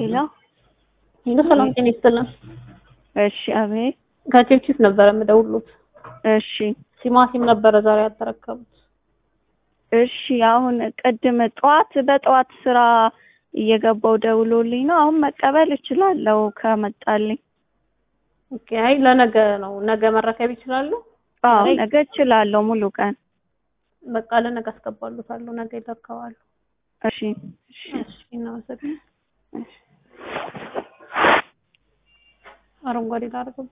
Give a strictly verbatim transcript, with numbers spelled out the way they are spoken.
ሄሎ ሄሎ ሰላም ጤና ይስጥልን። እሺ አቤት። ከቼክቺስ ነበር የምደውሉት። እሺ ቲማቲም ነበር ዛሬ ያተረከቡት። እሺ አሁን ቅድም ጧት በጧት ስራ እየገባው ደውሎልኝ ነው። አሁን መቀበል እችላለሁ ከመጣልኝ። ኦኬ አይ ለነገ ነው። ነገ መረከብ ይችላሉ? አዎ ነገ እችላለሁ ሙሉ ቀን። በቃ ለነገ አስገባሉታለሁ። ነገ ይተካዋሉ። እሺ እሺ እሺ ነው ሰጥ አረንጓዴ ዳርጎ